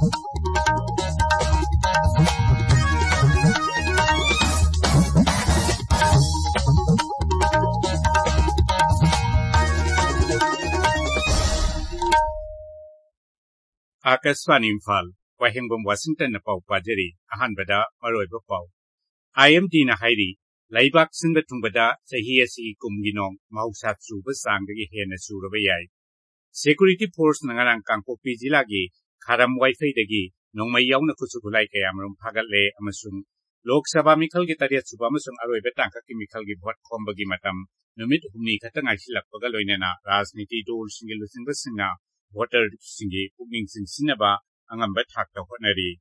Akaswan Imphal, Wahingbom Washington na pau pajari, ahanbada maroiba pau. IMD na hairi, laibak sinba tungbada sahiya si kumginong mahusatsu basangdagi hena surabayay. Security Force na ngarang Kangpokpi Jilagi, Karam Wi-Fi dagi, nong mayaw na kusukulay kaya marum pagatle amasung Lok Sabha Mikal Gitariat Suba amasung aroy betang kakimikal gibot kombagi matam, numit humni katangay silak pagaloy na razniti dool singilusing basing na water singi pugning sinsinaba ang ambat hakta honari.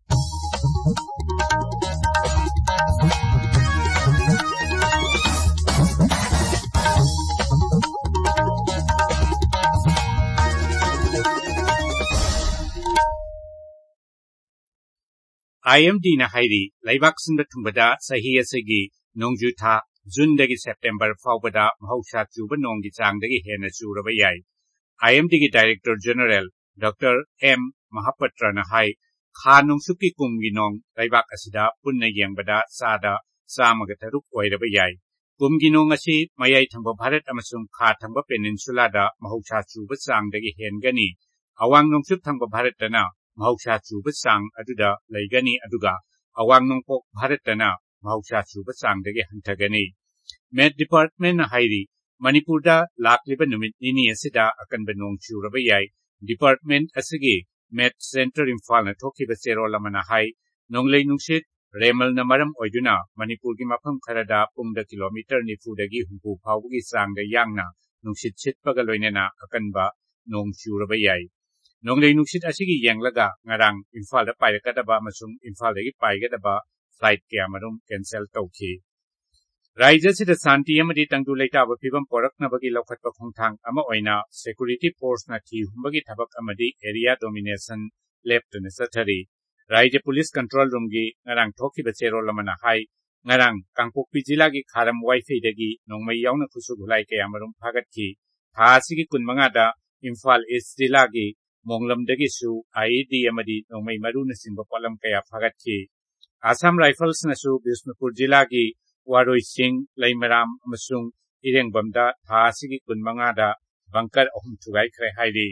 IMD na hairi, laibak sinba tungbada sahiya sagi nongjuta June dagi September faubada mahusat juba nonggi chang dagi hena surabayay. IMD ki Director General Dr. M. Mahapatra na hai khanong suki kumginong laibak asida punna yengbada sada samaгаtaruk oirabayay. Kumginong asi mayay thamba Bharat amasung kha thamba peninsula da mahusat juba chang dagi hengani. Awang nongsup thamba Bharat na mahusat juba chang aduda laigani aduga awang nongpok Bharat na mahusat juba chang dagi hantagani. Med Department na hairi Manipurda lakliba numit nini asida akan banong churabayay. Department asigi Met Center Imphal na thokiba sero lamana hai nonglay nungsit remal na maram oiduna Manipur gi mafam kharada pungda kilometer nifudagi humpu phawgi sangda yangna nungsit sit pagaloyna na akan ba nong churabayay. Nonglay nungsit asigi yanglaga ngarang Imphal da paikadaba masung Imphal dagi paikadaba flight kaya marum cancel tawki. Raija sida santi amadi tangdu leita ba phibam porak na bagi lokhatpa khongthang ama oina security force na thi humbagi thabak amadi area domination left na sathari. Raija police control room gi ngarang thoki ba chero lamana hai ngarang Kangpokpi jila gi Kharam Wi-Fi dagi nongmai yauna khusu dhulai kaya marum phagat ki thasi gi kunmanga da Imphal East jila gi Monglam dagi su IED amadi nongmai maru na simba polam kaya phagat ki Assam Rifles na su Bisnupur jila gi Waroi Singh Laimaram amasung Irengbamda thasigi kunmanga da bankar ahum thugai khre hairi.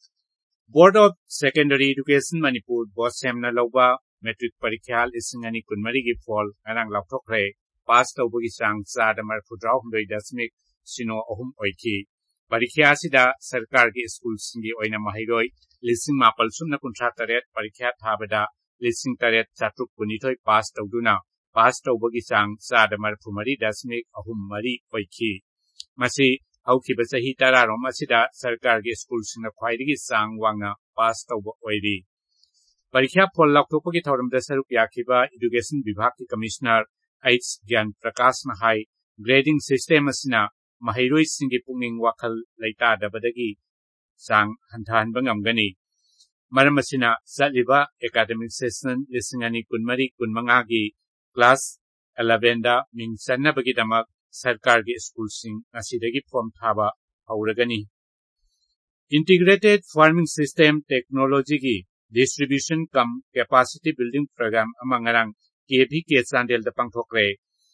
Board of Secondary Education Manipur BOSEM na lauba metric parikhyal isingani kunmari gi fall anang lauthokre pass tawbagi sang sadamar fudraw hundoi dasmik sino ahum oiki. Parikhya sida sarkar gi school singi oina mahiroi lising mapal sumna kuntra taret parikhya thabada lising taret chatruk punithoi pass tawduna pass tawbagi sang sadamar phumari dasmik ahum mari oiki. Masi haukiba sahi tararom asida sarkar gi school singna khwaidagi sang wangna pass tawba oiri. Parikhya poll laktopagi thoramda saruk yakiba Education Vibhag ki Commissioner H. Gyan Prakash na hai grading system asina mahiroi singi pungning wakhal laita dabadagi sang hanthan bangamgani. Maram asina satliba academic session lisingani kunmari kunmanga gi Class 11 da ming sanna bagi damak sarkar gi school sing asidagi form thaba hauragani. Integrated Farming System Technology gi Distribution cum Capacity Building Program amangarang KVK Chandel da pangthokre.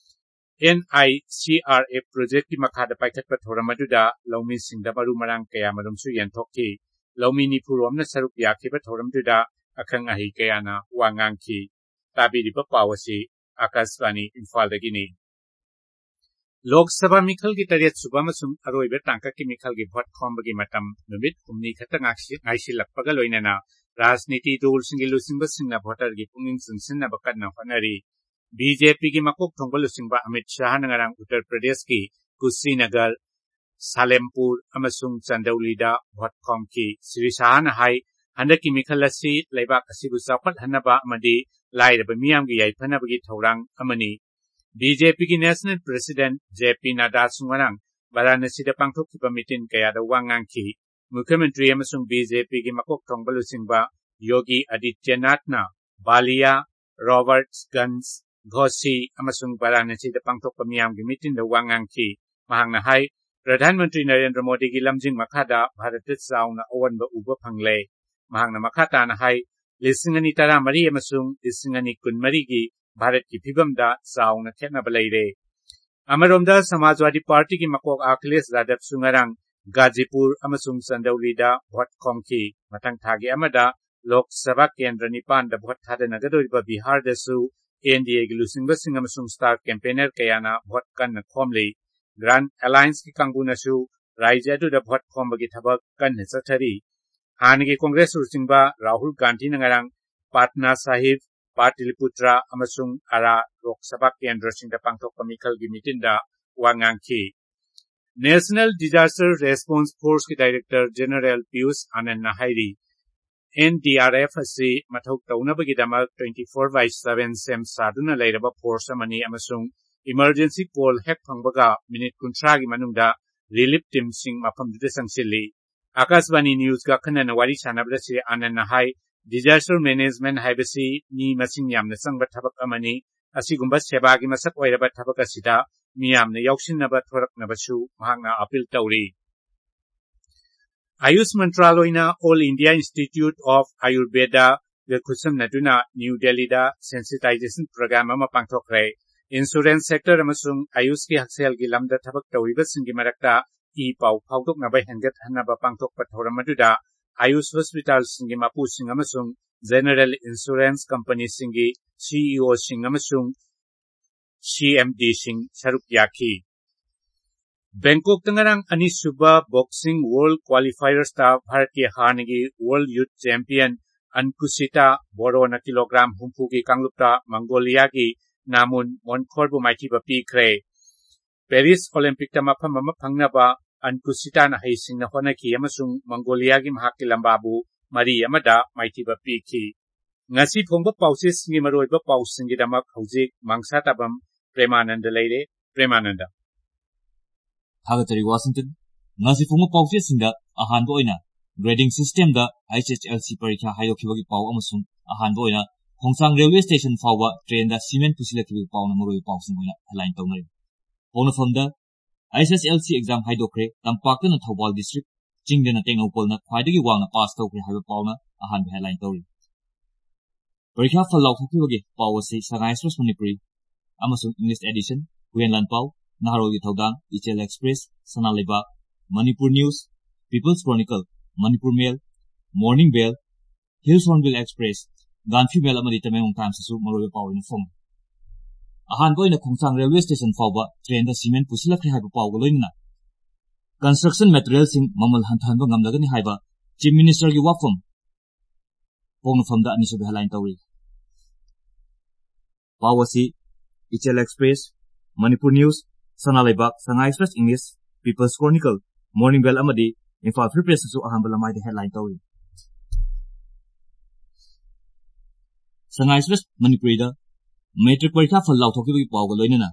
NICRF project ki makhada paikhatpa thoramaduda laumi singda maru marang kaya marumsu yanthokki. Laumi nipurom na saruk yakiba thoramduda akhang ahi kaya na wangangki. Tabiriba pawasi Akaswani Imphal dagini. Lok Sabha Mikal gi Tariat Suba amasung aroiba tangka ki Mikal gi vote khombagi matam numit humni khatang ngaisilak pagaloyna na razniti dol singi lusingba singna voter gi punging sinsinna bakadna honari. BJP ki makok thongba lusingba Amit Shah ngarang Uttar Pradesh ki Kushinagar, Salempur amasung Chandauli da vote khom ki Sri Shah na hai handaki Mikal asi laibak asibu chawkhat hanaba amadi lairaba miyam gi yaifanabagi thorang amani. BJP ki National President JP Nadda sungarang Varanasi da pangthokkiba mitin kaya da wangangki Mukhyamantri amasung BJP ki makok thongba lusingba Yogi Adityanath na Balia, Robertsganj, Ghosi amasung Varanasi da pangthokpa miyam gi mitin da wangangki mahang na hai Pradhan Mantri Narendra Modi ki lamjing makhada Bharat chauna awanba uba phangle mahang na makhata na hai ꯂꯤꯁꯤꯡ 2013 ꯑꯃꯁꯨꯡ ꯂꯤꯁꯤꯡ 2014ꯒꯤ ꯚꯥꯔꯠꯀꯤ ꯐꯤꯚꯝꯗ ꯆꯥꯎꯅ ꯈꯦꯠꯅꯕ ꯂꯩꯔꯦ꯫ ꯑꯃꯔꯣꯝꯗ ꯁꯃꯥꯖꯋꯥꯗꯤ ꯄꯥꯔꯇꯤꯒꯤ ꯃꯀꯣꯛ ꯑꯈꯤꯂꯦꯁ ꯌꯥꯗꯕꯁꯨ ꯉꯔꯥꯡ ꯒꯥꯖꯤꯄꯨꯔ ꯑꯃꯁꯨꯡ ꯆꯟꯗꯧꯂꯤꯗ ꯚꯣꯠ ꯈꯣꯝꯈꯤ꯫ ꯃꯊꯪ ꯊꯥꯒꯤ ꯑꯃꯗ ꯂꯣꯛ ꯁꯚꯥ ꯀꯦꯟꯗ꯭ꯔ 9ꯗ ꯚꯣꯠ ꯊꯥꯗꯅꯒꯗꯧꯔꯤꯕ ꯕꯤꯍꯥꯔꯗꯁꯨ ꯑꯦꯟꯗꯤꯑꯦꯒꯤ ꯂꯨꯆꯤꯡꯕꯁꯤꯡ ꯑꯃꯁꯨꯡ ꯁ꯭ꯇꯥꯔ ꯀꯦꯝꯄꯦꯅꯔ ꯀꯌꯥꯅ ꯚꯣꯠ ꯀꯟꯅ ꯈꯣꯝꯂꯤ꯫ ꯒ꯭ꯔꯥꯟ ꯑꯦꯂꯥꯏꯟꯁꯀꯤ ꯀꯥꯡꯕꯨꯅꯁꯨ ꯔꯥꯏꯖ꯭ꯌ ꯑꯗꯨꯗ ꯚꯣꯠ ꯈꯣꯝꯕꯒꯤ ꯊꯕꯛ ꯀꯟꯅ ꯆꯠꯊꯔꯤ꯫ ꯍꯥꯟꯅꯒꯤ ꯀꯣꯡꯒ꯭ꯔꯦꯁ ꯂꯨꯆꯤꯡꯕ ꯔꯥꯍꯨꯜ ꯒꯥꯟꯙꯤꯅ ꯉꯔꯥꯡ ꯄꯥꯠꯅꯥ ꯁꯥꯍꯤꯕ, ꯄꯥꯇꯤꯂꯤꯄꯨꯇ꯭ꯔ ꯑꯃꯁꯨꯡ ꯑꯔꯥ ꯂꯣꯛ ꯁꯚꯥ ꯀꯦꯟꯗ꯭ꯔꯁꯤꯡꯗ ꯄꯥꯡꯊꯣꯛꯄ ꯃꯤꯈꯜꯒꯤ ꯃꯤꯇꯤꯟꯗ ꯋꯥ ꯉꯥꯡꯈꯤ꯫ ꯅꯦꯁꯅꯦꯜ ꯗꯤꯖꯥꯁꯇꯔ ꯔꯦꯁꯄꯣꯟꯁ ꯐꯣꯔꯁꯀꯤ ꯗꯥꯏꯔꯦꯛꯇꯔ ꯖꯦꯅꯔꯦꯜ ꯄꯤꯌꯨꯁ ꯑꯥꯅꯟꯗꯅ ꯍꯥꯏꯔꯤ NDRF ꯑꯁꯤ ꯃꯊꯧ ꯇꯧꯅꯕꯒꯤꯗꯃꯛ 24/7 ꯁꯦꯝ ꯁꯥꯗꯨꯅ ꯂꯩꯔꯕ ꯐꯣꯔꯁ ꯑꯃꯅꯤ ꯑꯃꯁꯨꯡ ꯏꯃꯔꯖꯦꯟꯁꯤ ꯀꯣꯜ ꯍꯦꯛ ꯐꯪꯕꯒ ꯃꯤꯅꯤꯠ 30ꯒꯤ ꯃꯅꯨꯡꯗ ꯔꯤꯂꯤꯐ ꯇꯤꯝꯁꯤꯡ ꯃꯐꯝꯗꯨꯗ ꯆꯪꯁꯤꯜꯂꯤ꯫ ꯑꯀꯥꯁꯕꯥꯅꯤ ꯅ꯭ꯌꯨꯁꯒ ꯑꯈꯟꯅꯅ ꯋꯥꯔꯤ ꯁꯥꯟꯅꯕꯗ ꯁ꯭ꯔꯤ ꯑꯥꯅꯟꯗꯅ ꯍꯥꯏ ꯗꯤꯖꯥꯁꯇꯔ ꯃꯦꯅꯦꯖꯃꯦꯟꯠ ꯍꯥꯏꯕꯁꯤ ꯃꯤ ꯃꯁꯤꯡ ꯌꯥꯝꯅ ꯆꯪꯕ ꯊꯕꯛ ꯑꯃꯅꯤ꯫ ꯑꯁꯤꯒꯨꯝꯕ ꯁꯦꯕꯥꯒꯤ ꯃꯁꯛ ꯑꯣꯏꯔꯕ ꯊꯕꯛ ꯑꯁꯤꯗ ꯃꯤꯌꯥꯝꯅ ꯌꯥꯎꯁꯤꯟꯅꯕ ꯊꯣꯔꯛꯅꯕꯁꯨ ꯃꯍꯥꯛꯅ ꯑꯄꯤꯜ ꯇꯧꯔꯤ꯫ ꯑꯌꯨꯁ ꯃꯟꯇ꯭ꯔꯥꯂꯣꯏꯅ ꯑꯣꯜ ꯏꯟꯗꯤꯌꯥ ꯏꯟꯁꯇꯤꯇ꯭ꯌꯨꯠ ꯑꯣꯐ ꯑꯌꯨꯔꯕꯦꯗꯥꯒ ꯈꯨꯠꯁꯝꯅꯗꯨꯅ ꯅ꯭ꯌꯨ ꯗꯦꯜꯂꯤꯗ ꯁꯦꯟꯁꯤꯇꯥꯏꯖꯦꯁꯟ ꯄ꯭ꯔꯣꯒ꯭ꯔꯥꯝ ꯑꯃ ꯄꯥꯡꯊꯣꯛꯈ꯭ꯔꯦ꯫ ꯏꯟꯁꯨꯔꯦꯟꯁ ꯁꯦꯛꯇꯔ ꯑꯃꯁꯨꯡ ꯑꯌꯨꯁꯀꯤ ꯍꯛꯁꯦꯜꯒꯤ ꯂꯝꯗ ꯊꯕꯛ ꯇꯧꯔꯤꯕꯁꯤꯡꯒꯤ ꯃꯔꯛꯇ ꯏ-ꯄꯥꯎ ꯐꯥꯎꯗꯣꯛꯅꯕ ꯍꯦꯟꯒꯠꯍꯟꯅꯕ ꯄꯥꯡꯊꯣꯛꯄ ꯊꯧꯔꯝ ꯑꯗꯨꯗ ꯑꯌꯨꯁ ꯍꯣꯁꯄꯤꯇꯥꯜꯁꯤꯡꯒꯤ ꯃꯄꯨꯁꯤꯡ ꯑꯃꯁꯨꯡ ꯖꯦꯅꯔꯦꯜ ꯏꯟꯁꯨꯔꯦꯟꯁ ꯀꯝꯄꯅꯤꯁꯤꯡꯒꯤ CEOꯁꯤꯡ ꯑꯃꯁꯨꯡ CMDꯁꯤꯡ ꯁꯔꯨꯛ ꯌꯥꯈꯤ꯫ ꯕꯦꯡꯀꯣꯛꯇ ꯉꯔꯥꯡ ꯑꯅꯤꯁꯨꯕ ꯕꯣꯛꯁꯤꯡ ꯋꯥꯔꯜꯗ ꯀ꯭ꯋꯥꯂꯤꯐꯥꯌꯔꯁꯇ ꯚꯥꯔꯠꯀꯤ ꯍꯥꯟꯅꯒꯤ ꯋꯥꯔꯜꯗ ꯌꯨꯊ ꯆꯦꯝꯄꯤꯌꯟ ꯑꯟꯀꯨꯁꯤꯇꯥ ꯕꯣꯔꯣꯅ ꯀꯤꯂꯣꯒ꯭ꯔꯥꯝ 60ꯒꯤ ꯀꯥꯡꯂꯨꯞꯇ ꯃꯪꯒꯣꯂꯤꯌꯥꯒꯤ ꯅꯥꯃꯨꯟ ꯃꯣꯟꯈꯣꯔꯕꯨ ꯃꯥꯏꯊꯤꯕ ꯄꯤꯈ꯭ꯔꯦ꯫ ꯄꯦꯔꯤꯁ ꯑꯣꯂꯦꯝꯄꯤꯛꯇ ꯃꯐꯝ ꯑꯃ ꯐꯪꯅꯕ ꯑꯟꯀꯨꯁꯤꯇꯥꯅ ꯍꯩꯁꯤꯡꯅ ꯍꯣꯠꯅꯈꯤ ꯑꯃꯁꯨꯡ ꯃꯪꯒꯣꯂꯤꯌꯥꯒꯤ ꯃꯍꯥꯛꯀꯤ ꯂꯝꯕꯥꯕꯨ 4-1ꯗ ꯃꯥꯏꯊꯤꯕ ꯄꯤꯈꯤ꯫ ꯉꯁꯤ ꯐꯣꯡꯕ ꯄꯥꯎꯆꯦꯁꯤꯡꯒꯤ ꯃꯔꯨꯑꯣꯏꯕ ꯄꯥꯎꯁꯤꯡꯒꯤꯗꯃꯛ ꯍꯧꯖꯤꯛ ꯃꯪꯁꯥ ꯇꯥꯕꯝ ꯄ꯭ꯔꯦꯃꯥꯅꯟꯗ ꯂꯩꯔꯦ꯫ ꯄ꯭ꯔꯦꯃꯥꯅꯟꯗ ꯊꯥꯒꯠꯆꯔꯤ ꯋꯥꯁꯤꯡꯇꯟ ꯉꯁꯤ ꯐꯣꯡꯕ ꯄꯥꯎꯆꯦꯁꯤꯡꯗ ꯑꯍꯥꯟꯕ ꯑꯣꯏꯅ ꯒ꯭ꯔꯦꯗꯤꯡ ꯁꯤꯁꯇꯦꯝꯗ HSLC ꯄꯔꯤꯈꯥ ꯍꯥꯏꯗꯣꯛꯈꯤꯕꯒꯤ ꯄꯥꯎ ꯑꯃꯁꯨꯡ ꯑꯍꯥꯟꯕ ꯑꯣꯏꯅ ꯈꯣꯡꯆꯥꯡ ꯔꯦꯜꯋꯦ ꯁ꯭ꯇꯦꯁꯟ ꯐꯥꯎꯕ ꯇ꯭ꯔꯦꯟꯗ ꯁꯤꯃꯦꯟꯠ ꯄꯨꯁꯤꯜꯂꯛꯈꯤꯕꯒꯤ ꯄꯥꯎꯅ ꯃꯔꯨꯑꯣꯏꯕ ꯄꯥꯎꯁꯤꯡ ꯑꯣꯏꯅ ꯍꯦꯗꯂꯥꯏꯟ ꯇꯧꯅꯔꯤ꯫ ꯄꯥꯎꯅꯐꯝꯗ HSLC ꯑꯦꯛꯖꯥꯝ ꯍꯥꯏꯗꯣꯛꯈ꯭ꯔꯦ, ꯇꯝꯄꯥꯛꯇꯅ ꯊꯧꯕꯥꯜ ꯗꯤꯁꯇ꯭ꯔꯤꯛ, ꯆꯤꯡꯗꯅ ꯇꯦꯡꯅꯧꯄꯜꯅ ꯈ꯭ꯋꯥꯏꯗꯒꯤ ꯋꯥꯡꯅ ꯄꯥꯁ ꯇꯧꯈ꯭ꯔꯦ ꯍꯥꯏꯕ ꯄꯥꯎꯅ ꯑꯍꯥꯟꯕ ꯍꯦꯗꯂꯥꯏꯟ ꯇꯧꯔꯤ꯫ ꯄꯔꯤꯈꯥ ꯐꯜ ꯂꯥꯎꯊꯣꯛꯈꯤꯕꯒꯤ ꯄꯥꯎ ꯑꯁꯤ ꯁꯉꯥꯏ ꯑꯦꯛꯁꯄ꯭ꯔꯦꯁ ꯃꯅꯤꯄꯨꯔꯤ ꯑꯃꯁꯨꯡ ꯏꯪꯂꯤꯁ ꯑꯦꯗꯤꯁꯟ, ꯍꯨꯌꯦꯟ ꯂꯥꯟꯄꯥꯎ, ꯅꯍꯥꯔꯣꯜꯒꯤ ꯊꯧꯗꯥꯡ, ꯏꯆꯦꯜ Express, Sana Leibak, Manipur News, People's Chronicle, Manipur Mail, Morning ꯕꯦꯜ, ꯍꯤꯜꯁ ꯍꯣꯔꯟꯕꯤꯜ ꯑꯦꯛꯁꯄ꯭ꯔꯦꯁ, ꯒꯥꯟꯐꯤ ꯃꯦꯜ ꯑꯃꯗꯤ ꯇꯃꯦꯡꯂꯣꯡ ꯇꯥꯏꯝꯁꯇꯁꯨ ꯃꯔꯨꯑꯣꯏꯕ ꯄꯥꯎ ꯑꯣꯏꯅ ꯐꯣꯡꯏ꯫ ꯑꯍꯥꯟꯕ ꯑꯣꯏꯅ ꯈꯣꯡꯆꯥꯡ ꯔꯦꯜꯋꯦ ꯁ꯭ꯇꯦꯁꯟ ꯐꯥꯎꯕ ꯇ꯭ꯔꯦꯟꯗ ꯁꯤꯃꯦꯟꯠ ꯄꯨꯁꯤꯜꯂꯛꯈ꯭ꯔꯦ ꯍꯥꯏꯕ ꯄꯥꯎꯒ ꯂꯣꯏꯅꯅ ꯀꯟꯁꯇ꯭ꯔꯛꯁꯟ ꯃꯦꯇꯔꯤꯌꯦꯜꯁꯤꯡ ꯃꯃꯜ ꯍꯟꯊꯍꯟꯕ ꯉꯝꯂꯒꯅꯤ ꯍꯥꯏꯕ ꯆꯤꯐ ꯃꯤꯅꯤꯁꯇꯔꯒꯤ ꯋꯥꯐꯝ ꯄꯥꯎꯅꯐꯝꯗ ꯑꯅꯤꯁꯨꯕ ꯍꯦꯗꯂꯥꯏꯟ ꯇꯧꯔꯤ꯫ ꯄꯥꯎ ꯑꯁꯤ ꯏꯆꯦꯜ express, Manipur news, Sana Leibak, Sangai Express English, People's Chronicle, Morning Bell ꯑꯃꯗꯤ ꯏꯝꯐꯥꯜ ꯐ꯭ꯔꯤ ꯄ꯭ꯔꯦꯁꯇꯁꯨ ꯑꯍꯥꯟꯕ ꯂꯃꯥꯏꯗ ꯍꯦꯗꯂꯥꯏꯟ ꯇꯧꯔꯤ꯫ ꯁꯉꯥꯏ ꯑꯦꯛꯁꯄ꯭ꯔꯦꯁ ꯃꯅꯤꯄꯨꯔꯤꯗ ꯃꯦꯇ꯭ꯔꯤꯛ ꯄꯔꯤꯈꯥ ꯐꯜ ꯂꯥꯎꯊꯣꯛꯈꯤꯕꯒꯤ ꯄꯥꯎꯒ ꯂꯣꯏꯅꯅ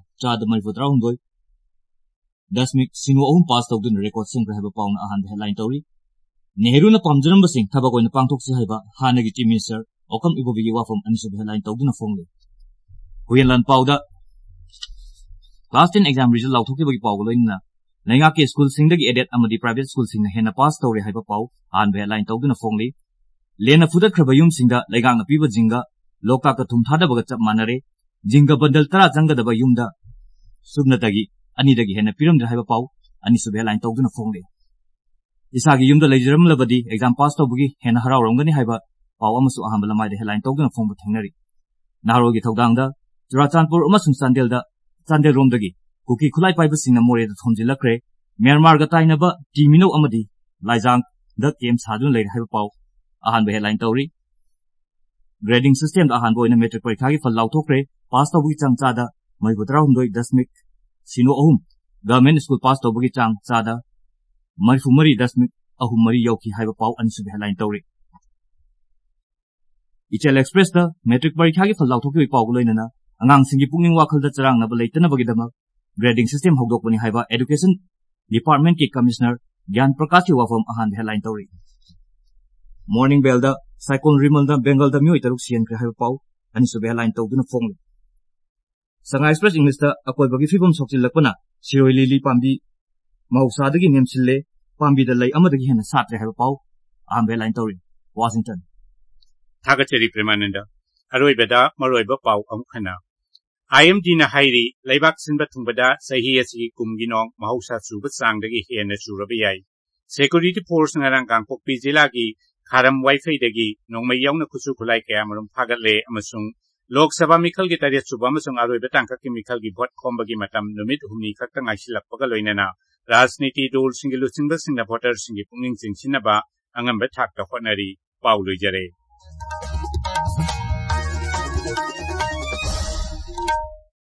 39.3 ꯄꯥꯁ ꯇꯧꯗꯨꯅ ꯔꯦꯀꯣꯔꯗ ꯁꯦꯝꯈ꯭ꯔꯦ ꯍꯥꯏꯕ ꯄꯥꯎꯅ ꯑꯍꯥꯟꯕ ꯍꯦꯗꯂꯥꯏꯟ ꯇꯧꯔꯤ꯫ ꯅꯦꯍꯔꯨꯅ ꯄꯥꯝꯖꯔꯝꯕꯁꯤꯡ ꯊꯕꯛ ꯑꯣꯏꯅ ꯄꯥꯡꯊꯣꯛꯁꯤ ꯍꯥꯏꯕ ꯍꯥꯟꯅꯒꯤ ꯆꯤꯐ ꯃꯤꯅꯤꯁꯇꯔ ꯑꯣꯀꯝ ꯏꯕꯣꯕꯤꯒꯤ ꯋꯥꯐꯝ ꯑꯅꯤꯁꯨꯕ ꯍꯦꯗꯂꯥꯏꯟ ꯇꯧꯗꯨꯅ ꯐꯣꯡꯂꯤ꯫ ꯍꯨꯌꯦꯟ ꯂꯥꯟꯄꯥꯎꯗ ꯀ꯭ꯂꯥꯁ 10 ꯑꯦꯛꯖꯥꯝ ꯔꯤꯖꯜ ꯂꯥꯎꯊꯣꯛꯈꯤꯕꯒꯤ ꯄꯥꯎꯒ ꯂꯣꯏꯅꯅ ꯂꯩꯉꯥꯛꯀꯤ ꯁ꯭ꯀꯨꯜꯁꯤꯡꯗꯒꯤ ꯑꯦꯗꯦꯗ ꯑꯃꯗꯤ ꯄ꯭ꯔꯥꯏꯚꯦꯠ ꯁ꯭ꯀꯨꯜꯁꯤꯡꯅ ꯍꯦꯟꯅ ꯄꯥꯁ ꯇꯧꯔꯦ ꯍꯥꯏꯕ ꯄꯥꯎ ꯑꯍꯥꯟꯕ ꯍꯦꯗꯂꯥꯏꯟ ꯇꯧꯗꯨꯅ ꯐꯣꯡꯂꯤ꯫ ꯂꯦꯟꯅ ꯐꯨꯗꯠꯈ꯭ꯔꯕ ꯌꯨꯝꯁꯤꯡꯗ ꯂꯩꯉꯥꯛꯅ ꯄꯤꯕ ꯖꯤꯡꯒ ꯂꯣꯛꯇꯥꯛꯇ ꯊꯨꯝ ꯊꯥꯗꯕꯒ ꯆꯞ ꯃꯥꯟꯅꯔꯦ, ꯖꯤꯡꯒ ꯕꯟꯗꯜ 10 ꯆꯪꯒꯗꯕ ꯌꯨꯝꯗ ꯁꯨꯞꯅꯇꯒꯤ 2ꯗꯒꯤ ꯍꯦꯟꯅ ꯄꯤꯔꯝꯗ꯭ꯔꯦ ꯍꯥꯏꯕ ꯄꯥꯎ ꯑꯅꯤꯁꯨꯕ ꯍꯦꯗꯂꯥꯏꯟ ꯇꯧꯗꯨꯅ ꯐꯣꯡꯂꯤ꯫ ꯏꯁꯥꯒꯤ ꯌꯨꯝꯗ ꯂꯩꯖꯔꯝꯂꯕꯗꯤ ꯑꯦꯛꯖꯥꯝ ꯄꯥꯁ ꯇꯧꯕꯒꯤ ꯍꯦꯟꯅ ꯍꯔꯥꯎꯔꯝꯒꯅꯤ ꯍꯥꯏꯕ ꯄꯥꯎ ꯑꯃꯁꯨ ꯑꯍꯥꯟꯕ ꯂꯃꯥꯏꯗ ꯍꯦꯗꯂꯥꯏꯟ ꯇꯧꯗꯨꯅ ꯐꯣꯡꯕ ꯊꯦꯡꯅꯔꯤ꯫ ꯅꯍꯥꯔꯣꯜꯒꯤ ꯊꯧꯗꯥꯡꯗ ꯆꯨꯔꯥꯆꯥꯟꯄꯨꯔ ꯑꯃꯁꯨꯡ ꯆꯥꯟꯗꯦꯜꯔꯣꯝꯗꯒꯤ ꯀꯨꯀꯤ ꯈꯨꯠꯂꯥꯏ ꯄꯥꯏꯕꯁꯤꯡꯅ ꯃꯣꯔꯦꯗ ꯊꯣꯝꯖꯤꯜꯂꯛꯈ꯭ꯔꯦ, ꯃ꯭ꯌꯥꯟꯃꯥꯔꯒ ꯇꯥꯏꯅꯕ ꯇꯤꯃꯤꯅꯧ ꯑꯃꯗꯤ ꯂꯥꯏꯖꯥꯡꯗ ꯀꯦꯝꯞ ꯁꯥꯗꯨꯅ ꯂꯩꯔꯦ ꯍꯥꯏꯕ ꯄꯥꯎ ꯑꯍꯥꯟꯕ ꯍꯦꯗꯂꯥꯏꯟ ꯇꯧꯔꯤ꯫ ꯒ꯭ꯔꯦꯗꯤꯡ ꯁꯤꯁꯇꯦꯝꯗ ꯑꯍꯥꯟꯕ ꯑꯣꯏꯅ ꯃꯦꯇ꯭ꯔꯤꯛ ꯄꯔꯤꯈꯥꯒꯤ ꯐꯜ ꯂꯥꯎꯊꯣꯛꯈ꯭ꯔꯦ, ꯄꯥꯁ ꯇꯧꯕꯒꯤ ꯆꯥꯡ 39.3 ꯒꯚꯔꯟꯃꯦꯟꯠ ꯁ꯭ꯀꯨꯜ ꯄꯥꯁ ꯇꯧꯕꯒꯤ ꯆꯥꯡ 34.34 ꯌꯧꯈꯤ ꯍꯥꯏꯕ ꯄꯥꯎ ꯑꯅꯤꯁꯨꯕ ꯍꯦꯗꯂꯥꯏꯟ ꯇꯧꯔꯤ꯫ ꯏꯆꯦꯜ ꯑꯦꯛꯁꯄ꯭ꯔꯦꯁꯇ ꯃꯦꯇ꯭ꯔꯤꯛ ꯄꯔꯤꯈꯥꯒꯤ ꯐꯜ ꯂꯥꯎꯊꯣꯛꯈꯤꯕꯒꯤ ꯄꯥꯎꯒ ꯂꯣꯏꯅꯅ ꯑꯉꯥꯡꯁꯤꯡꯒꯤ ꯄꯨꯛꯅꯤꯡ ꯋꯥꯈꯜꯗ ꯆꯔꯥꯡꯅꯕ ꯂꯩꯇꯅꯕꯒꯤꯗꯃꯛ ꯒ꯭ꯔꯦꯗꯤꯡ ꯁꯤꯁꯇꯦꯝ ꯍꯧꯗꯣꯛꯄꯅꯤ ꯍꯥꯏꯕ ꯑꯦꯗꯨꯀꯦꯁꯟ ꯗꯤꯄꯥꯔꯠꯃꯦꯟꯠꯀꯤ ꯀꯃꯤꯁꯅꯔ ꯒ꯭ꯌꯥꯟ ꯄ꯭ꯔꯀꯥꯁꯀꯤ ꯋꯥꯐꯝ ꯑꯍꯥꯟꯕ ꯍꯦꯗꯂꯥꯏꯟ ꯇꯧꯔꯤ꯫ ꯃꯣꯔꯅꯤꯡ ꯕꯦꯜꯗ ꯁꯥꯏꯀ꯭ꯂꯣꯟ ꯔꯤꯃꯜꯅ ꯕꯦꯡꯒꯜꯗ ꯃꯤꯑꯣꯏ 6 ꯁꯤꯍꯟꯈ꯭ꯔꯦ ꯍꯥꯏꯕ ꯄꯥꯎ ꯑꯅꯤꯁꯨꯕ ꯍꯦꯗꯂꯥꯏꯟ ꯇꯧꯗꯨꯅ ꯐꯣꯡꯂꯤ꯫ ꯁꯉꯥꯏ ꯑꯦꯛꯁꯄ꯭ꯔꯦꯁ ꯏꯪꯂꯤꯁꯇ ꯑꯀꯣꯏꯕꯒꯤ ꯐꯤꯕꯝ ꯁꯣꯛꯆꯤꯜꯂꯛꯄꯅ ꯁꯤꯔꯣꯏ ꯂꯤꯂꯤ ꯄꯥꯝꯕꯤ ꯃꯍꯧꯁꯥꯗꯒꯤ ꯅꯦꯝꯁꯤꯜꯂꯦ, ꯄꯥꯝꯕꯤꯗ ꯂꯩ ꯑꯃꯗꯒꯤ ꯍꯦꯟꯅ ꯁꯥꯠꯇ꯭ꯔꯦ ꯍꯥꯏꯕ ꯄꯥꯎ ꯑꯍꯥꯟꯕ ꯍꯦꯗꯂꯥꯏꯟ ꯇꯧꯔꯤ꯫ ꯋꯥꯁꯤꯡꯇꯟ थागचरी प्रेमानंद अरोइबदा मरोइबा पाउ अमुखना IMD na hairi laibak sinba thungbada sahi asi kumgi nong mahausa chuba changdagi hena churaba yai security force ngarang kangpokpi jila gi kharam wifi dagi nongmai yauna kuchu khulai kayamarum phagatle amasung Lok Sabha Mikhal gi tariat chuba amasung aroiba tangka ki Mikhal gi vote khombagi matam numit humni khakta ngaisilakpaga loinana rajniti dol singi luchingba singna voter singi pungning chingsinaba angamba thakta hotnari pauloi jare